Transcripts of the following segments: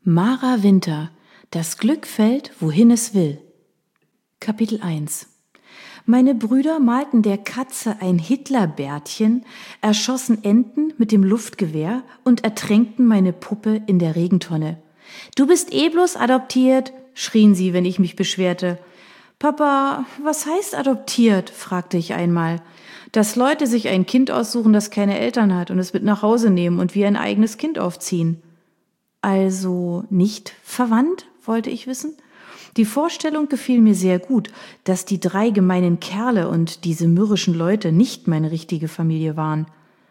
Mara Winter, das Glück fällt, wohin es will. Kapitel 1. Meine Brüder malten der Katze ein Hitlerbärtchen, erschossen Enten mit dem Luftgewehr und ertränkten meine Puppe in der Regentonne. »Du bist bloß adoptiert«, schrien sie, wenn ich mich beschwerte. »Papa, was heißt adoptiert?«, fragte ich einmal. »Dass Leute sich ein Kind aussuchen, das keine Eltern hat und es mit nach Hause nehmen und wie ein eigenes Kind aufziehen.« »Also nicht verwandt?«, wollte ich wissen. Die Vorstellung gefiel mir sehr gut, dass die 3 gemeinen Kerle und diese mürrischen Leute nicht meine richtige Familie waren.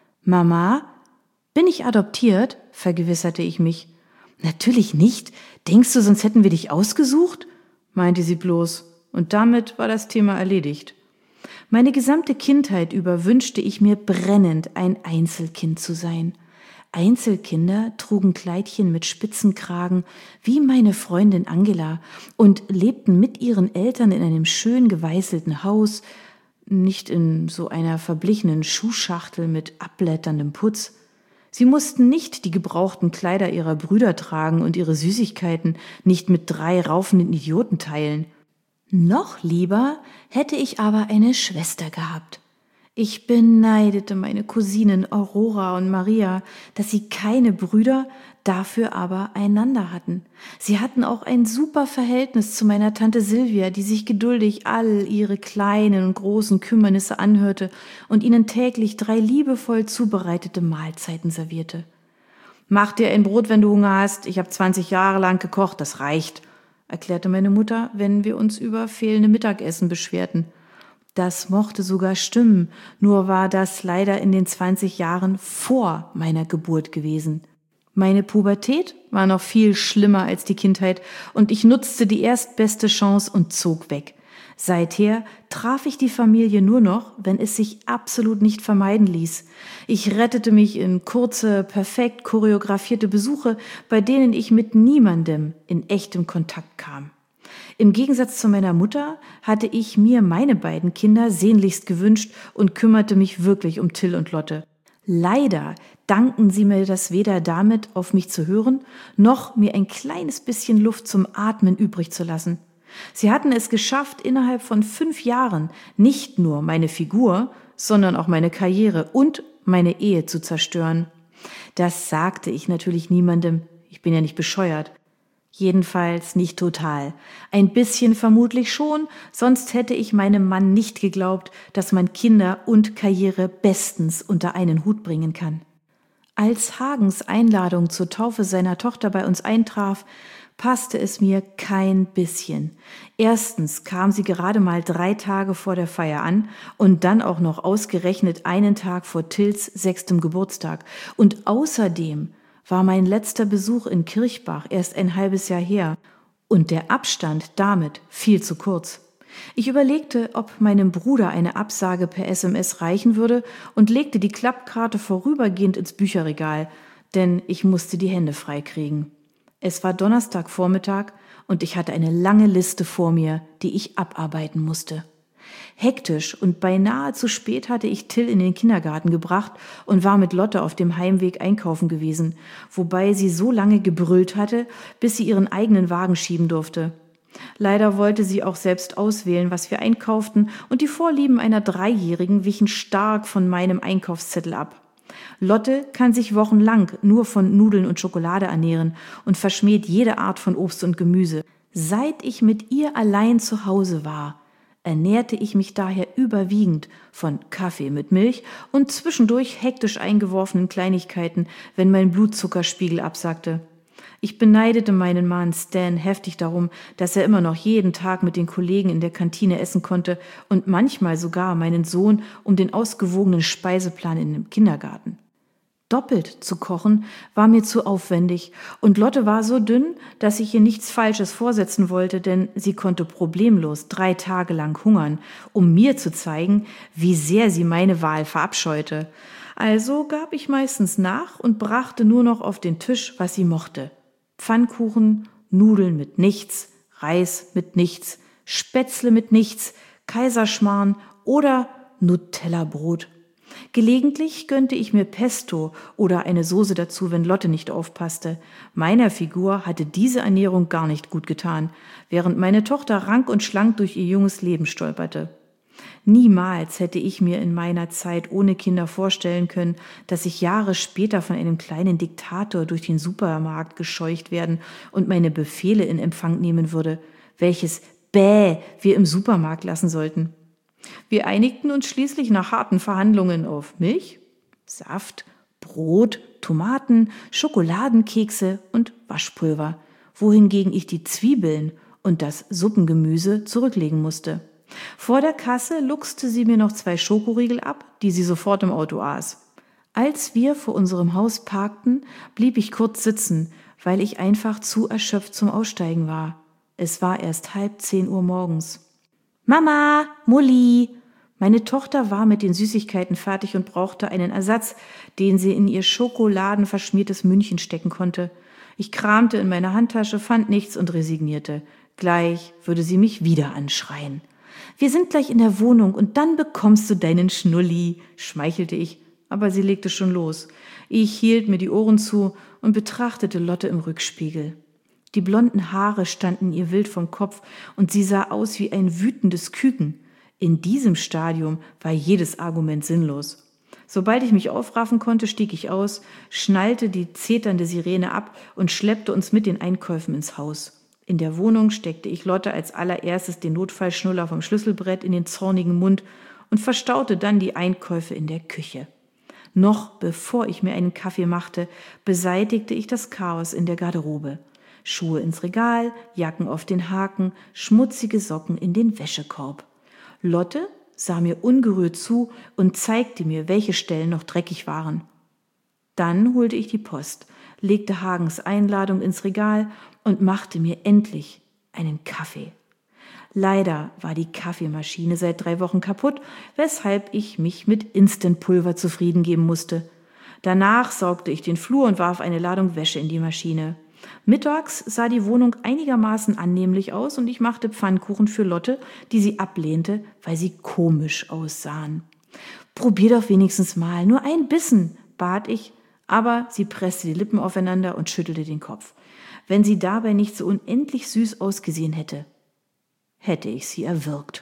»Mama, bin ich adoptiert?«, vergewisserte ich mich. »Natürlich nicht. Denkst du, sonst hätten wir dich ausgesucht?«, meinte sie bloß. Und damit war das Thema erledigt. Meine gesamte Kindheit über wünschte ich mir brennend, ein Einzelkind zu sein. Einzelkinder trugen Kleidchen mit Spitzenkragen wie meine Freundin Angela und lebten mit ihren Eltern in einem schön geweißelten Haus, nicht in so einer verblichenen Schuhschachtel mit abblätterndem Putz. Sie mussten nicht die gebrauchten Kleider ihrer Brüder tragen und ihre Süßigkeiten nicht mit 3 raufenden Idioten teilen. Noch lieber hätte ich aber eine Schwester gehabt. Ich beneidete meine Cousinen Aurora und Maria, dass sie keine Brüder, dafür aber einander hatten. Sie hatten auch ein super Verhältnis zu meiner Tante Silvia, die sich geduldig all ihre kleinen und großen Kümmernisse anhörte und ihnen täglich 3 liebevoll zubereitete Mahlzeiten servierte. »Mach dir ein Brot, wenn du Hunger hast. Ich habe 20 Jahre lang gekocht, das reicht«, erklärte meine Mutter, wenn wir uns über fehlende Mittagessen beschwerten. Das mochte sogar stimmen, nur war das leider in den 20 Jahren vor meiner Geburt gewesen. Meine Pubertät war noch viel schlimmer als die Kindheit und ich nutzte die erstbeste Chance und zog weg. Seither traf ich die Familie nur noch, wenn es sich absolut nicht vermeiden ließ. Ich rettete mich in kurze, perfekt choreografierte Besuche, bei denen ich mit niemandem in echtem Kontakt kam. Im Gegensatz zu meiner Mutter hatte ich mir meine beiden Kinder sehnlichst gewünscht und kümmerte mich wirklich um Till und Lotte. Leider dankten sie mir das weder damit, auf mich zu hören, noch mir ein kleines bisschen Luft zum Atmen übrig zu lassen. Sie hatten es geschafft, innerhalb von 5 Jahren nicht nur meine Figur, sondern auch meine Karriere und meine Ehe zu zerstören. Das sagte ich natürlich niemandem, ich bin ja nicht bescheuert. Jedenfalls nicht total. Ein bisschen vermutlich schon, sonst hätte ich meinem Mann nicht geglaubt, dass man Kinder und Karriere bestens unter einen Hut bringen kann. Als Hagens Einladung zur Taufe seiner Tochter bei uns eintraf, passte es mir kein bisschen. Erstens kam sie gerade mal 3 Tage vor der Feier an und dann auch noch ausgerechnet einen Tag vor Tills 6. Geburtstag. Und außerdem war mein letzter Besuch in Kirchbach erst ein halbes Jahr her und der Abstand damit viel zu kurz. Ich überlegte, ob meinem Bruder eine Absage per SMS reichen würde und legte die Klappkarte vorübergehend ins Bücherregal, denn ich musste die Hände frei kriegen. Es war Donnerstagvormittag und ich hatte eine lange Liste vor mir, die ich abarbeiten musste. Hektisch und beinahe zu spät hatte ich Till in den Kindergarten gebracht und war mit Lotte auf dem Heimweg einkaufen gewesen, wobei sie so lange gebrüllt hatte, bis sie ihren eigenen Wagen schieben durfte. Leider wollte sie auch selbst auswählen, was wir einkauften, und die Vorlieben einer 3-Jährigen wichen stark von meinem Einkaufszettel ab. Lotte kann sich wochenlang nur von Nudeln und Schokolade ernähren und verschmäht jede Art von Obst und Gemüse. Seit ich mit ihr allein zu Hause war, ernährte ich mich daher überwiegend von Kaffee mit Milch und zwischendurch hektisch eingeworfenen Kleinigkeiten, wenn mein Blutzuckerspiegel absackte. Ich beneidete meinen Mann Stan heftig darum, dass er immer noch jeden Tag mit den Kollegen in der Kantine essen konnte und manchmal sogar meinen Sohn um den ausgewogenen Speiseplan in dem Kindergarten. Doppelt zu kochen war mir zu aufwendig und Lotte war so dünn, dass ich ihr nichts Falsches vorsetzen wollte, denn sie konnte problemlos 3 Tage lang hungern, um mir zu zeigen, wie sehr sie meine Wahl verabscheute. Also gab ich meistens nach und brachte nur noch auf den Tisch, was sie mochte. Pfannkuchen, Nudeln mit nichts, Reis mit nichts, Spätzle mit nichts, Kaiserschmarrn oder Nutella-Brot. Gelegentlich gönnte ich mir Pesto oder eine Soße dazu, wenn Lotte nicht aufpasste. Meiner Figur hatte diese Ernährung gar nicht gut getan, während meine Tochter rank und schlank durch ihr junges Leben stolperte. Niemals hätte ich mir in meiner Zeit ohne Kinder vorstellen können, dass ich Jahre später von einem kleinen Diktator durch den Supermarkt gescheucht werden und meine Befehle in Empfang nehmen würde, welches Bäh wir im Supermarkt lassen sollten. Wir einigten uns schließlich nach harten Verhandlungen auf Milch, Saft, Brot, Tomaten, Schokoladenkekse und Waschpulver, wohingegen ich die Zwiebeln und das Suppengemüse zurücklegen musste. Vor der Kasse luchste sie mir noch 2 Schokoriegel ab, die sie sofort im Auto aß. Als wir vor unserem Haus parkten, blieb ich kurz sitzen, weil ich einfach zu erschöpft zum Aussteigen war. Es war erst 9:30 morgens. »Mama, Mulli!« Meine Tochter war mit den Süßigkeiten fertig und brauchte einen Ersatz, den sie in ihr schokoladenverschmiertes Mündchen stecken konnte. Ich kramte in meiner Handtasche, fand nichts und resignierte. Gleich würde sie mich wieder anschreien. »Wir sind gleich in der Wohnung und dann bekommst du deinen Schnulli«, schmeichelte ich, aber sie legte schon los. Ich hielt mir die Ohren zu und betrachtete Lotte im Rückspiegel. Die blonden Haare standen ihr wild vom Kopf und sie sah aus wie ein wütendes Küken. In diesem Stadium war jedes Argument sinnlos. Sobald ich mich aufraffen konnte, stieg ich aus, schnallte die zeternde Sirene ab und schleppte uns mit den Einkäufen ins Haus. In der Wohnung steckte ich Lotte als allererstes den Notfallschnuller vom Schlüsselbrett in den zornigen Mund und verstaute dann die Einkäufe in der Küche. Noch bevor ich mir einen Kaffee machte, beseitigte ich das Chaos in der Garderobe. Schuhe ins Regal, Jacken auf den Haken, schmutzige Socken in den Wäschekorb. Lotte sah mir ungerührt zu und zeigte mir, welche Stellen noch dreckig waren. Dann holte ich die Post, legte Hagens Einladung ins Regal und machte mir endlich einen Kaffee. Leider war die Kaffeemaschine seit 3 Wochen kaputt, weshalb ich mich mit Instant-Pulver zufrieden geben musste. Danach saugte ich den Flur und warf eine Ladung Wäsche in die Maschine. Mittags sah die Wohnung einigermaßen annehmlich aus und ich machte Pfannkuchen für Lotte, die sie ablehnte, weil sie komisch aussahen. »Probier doch wenigstens mal, nur ein Bissen«, bat ich, aber sie presste die Lippen aufeinander und schüttelte den Kopf. Wenn sie dabei nicht so unendlich süß ausgesehen hätte, hätte ich sie erwürgt.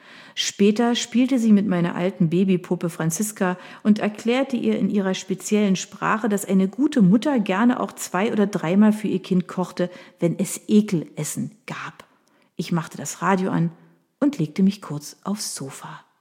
Später spielte sie mit meiner alten Babypuppe Franziska und erklärte ihr in ihrer speziellen Sprache, dass eine gute Mutter gerne auch 2- oder 3-mal für ihr Kind kochte, wenn es Ekelessen gab. Ich machte das Radio an und legte mich kurz aufs Sofa.